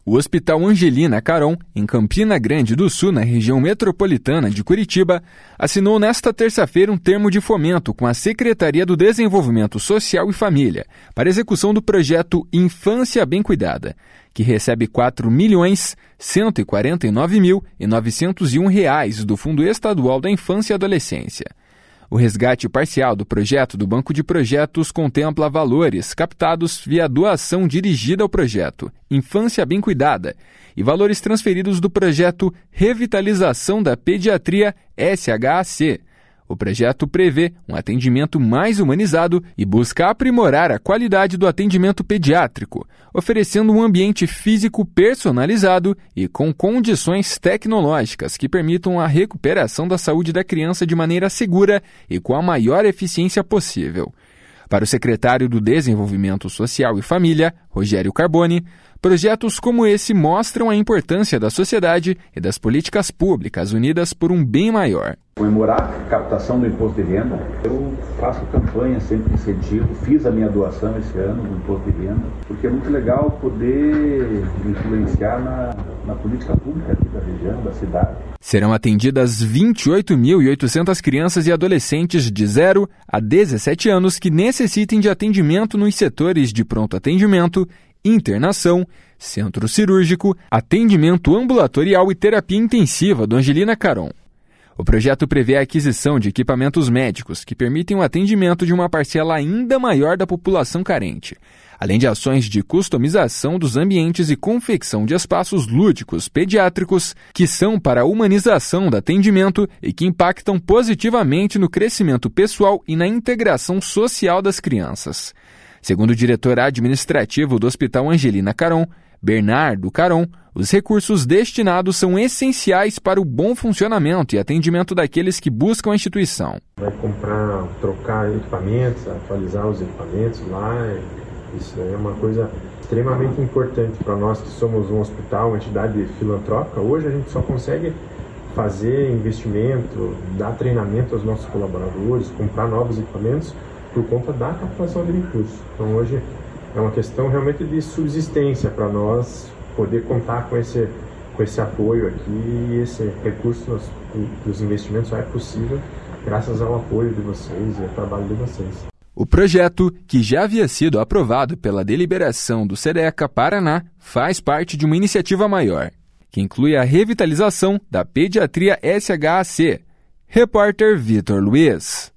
O Hospital Angelina Caron, em Campina Grande do Sul, na região metropolitana de Curitiba, assinou nesta terça-feira um termo de fomento com a Secretaria do Desenvolvimento Social e Família para execução do projeto Infância Bem Cuidada, que recebe R$ 4.149.901 do Fundo Estadual da Infância e Adolescência. O resgate parcial do projeto do Banco de Projetos contempla valores captados via doação dirigida ao projeto Infância Bem Cuidada e valores transferidos do projeto Revitalização da Pediatria SHAC. O projeto prevê um atendimento mais humanizado e busca aprimorar a qualidade do atendimento pediátrico, oferecendo um ambiente físico personalizado e com condições tecnológicas que permitam a recuperação da saúde da criança de maneira segura e com a maior eficiência possível. Para o secretário do Desenvolvimento Social e Família, Rogério Carboni, projetos como esse mostram a importância da sociedade e das políticas públicas unidas por um bem maior. Comemorar a captação do imposto de renda, eu faço campanha, sempre incentivo, fiz a minha doação esse ano do imposto de renda, porque é muito legal poder influenciar na política pública aqui da região, da cidade. Serão atendidas 28.800 crianças e adolescentes de 0 a 17 anos que necessitem de atendimento nos setores de pronto atendimento, internação, centro cirúrgico, atendimento ambulatorial e terapia intensiva do Angelina Caron. O projeto prevê a aquisição de equipamentos médicos que permitem o atendimento de uma parcela ainda maior da população carente, além de ações de customização dos ambientes e confecção de espaços lúdicos pediátricos que são para a humanização do atendimento e que impactam positivamente no crescimento pessoal e na integração social das crianças. Segundo o diretor administrativo do Hospital Angelina Caron, Bernardo Caron, os recursos destinados são essenciais para o bom funcionamento e atendimento daqueles que buscam a instituição. Vai trocar equipamentos, atualizar os equipamentos lá, isso é uma coisa extremamente importante para nós que somos um hospital, uma entidade filantrópica. Hoje a gente só consegue fazer investimento, dar treinamento aos nossos colaboradores, comprar novos equipamentos por conta da captação de recursos. Então hoje é uma questão realmente de subsistência para nós poder contar com esse apoio aqui, e esse recurso dos investimentos só é possível graças ao apoio de vocês e ao trabalho de vocês. O projeto, que já havia sido aprovado pela deliberação do SEDECA Paraná, faz parte de uma iniciativa maior, que inclui a revitalização da Pediatria SHAC. Repórter Vitor Luiz.